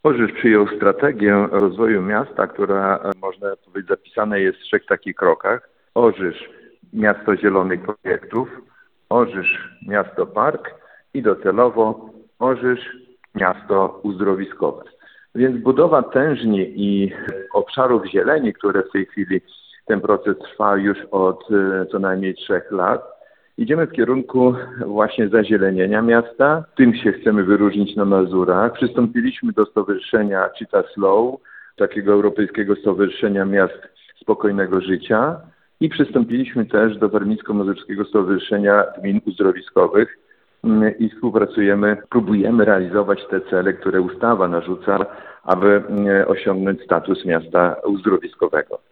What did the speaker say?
Orzysz przyjął strategię rozwoju miasta, która można powiedzieć zapisana jest w 3 takich krokach. Orzysz miasto zielonych projektów, Orzysz miasto park i docelowo Orzysz miasto uzdrowiskowe. Więc budowa tężni i obszarów zieleni, które w tej chwili ten proces trwa już od co najmniej 3 lat. Idziemy w kierunku właśnie zazielenienia miasta. Tym się chcemy wyróżnić na Mazurach. Przystąpiliśmy do stowarzyszenia Cheetah Slow, takiego europejskiego stowarzyszenia miast spokojnego życia i przystąpiliśmy też do Warmińsko-Mazurskiego Stowarzyszenia Gmin Uzdrowiskowych i współpracujemy, próbujemy realizować te cele, które ustawa narzuca, aby osiągnąć status miasta uzdrowiskowego.